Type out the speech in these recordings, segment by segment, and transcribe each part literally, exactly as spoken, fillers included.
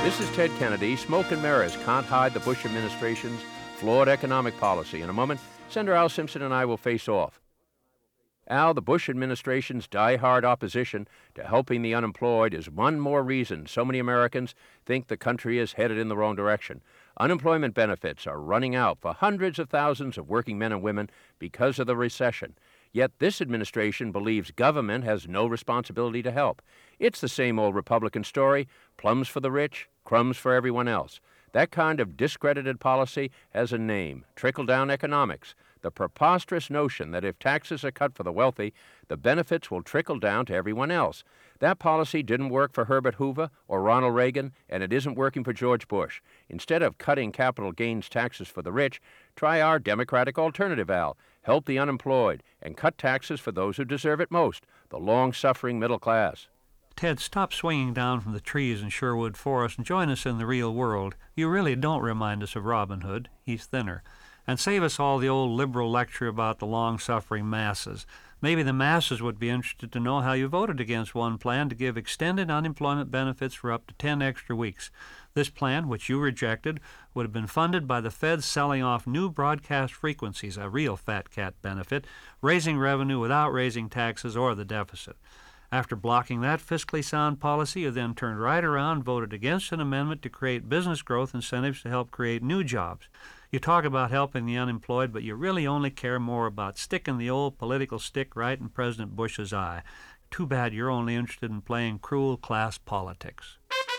This is Ted Kennedy. Smoke and mirrors can't hide the Bush administration's flawed economic policy. In a moment, Senator Al Simpson and I will face off. Al, the Bush administration's die-hard opposition to helping the unemployed is one more reason so many Americans think the country is headed in the wrong direction. Unemployment benefits are running out for hundreds of thousands of working men and women because of the recession. Yet this administration believes government has no responsibility to help. It's the same old Republican story, plums for the rich, crumbs for everyone else. That kind of discredited policy has a name, trickle-down economics. The preposterous notion that if taxes are cut for the wealthy, the benefits will trickle down to everyone else. That policy didn't work for Herbert Hoover or Ronald Reagan, and it isn't working for George Bush. Instead of cutting capital gains taxes for the rich, try our Democratic alternative, Al. Help the unemployed and cut taxes for those who deserve it most, the long-suffering middle class. Ted, stop swinging down from the trees in Sherwood Forest and join us in the real world. You really don't remind us of Robin Hood. He's thinner. And save us all the old liberal lecture about the long-suffering masses. Maybe the masses would be interested to know how you voted against one plan to give extended unemployment benefits for up to ten extra weeks. This plan, which you rejected, would have been funded by the feds selling off new broadcast frequencies, a real fat cat benefit, raising revenue without raising taxes or the deficit. After blocking that fiscally sound policy, you then turned right around and voted against an amendment to create business growth incentives to help create new jobs. You talk about helping the unemployed, but you really only care more about sticking the old political stick right in President Bush's eye. Too bad you're only interested in playing cruel class politics.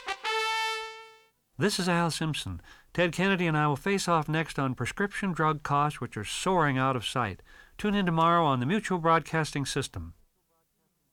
This is Al Simpson. Ted Kennedy and I will face off next on prescription drug costs, which are soaring out of sight. Tune in tomorrow on the Mutual Broadcasting System.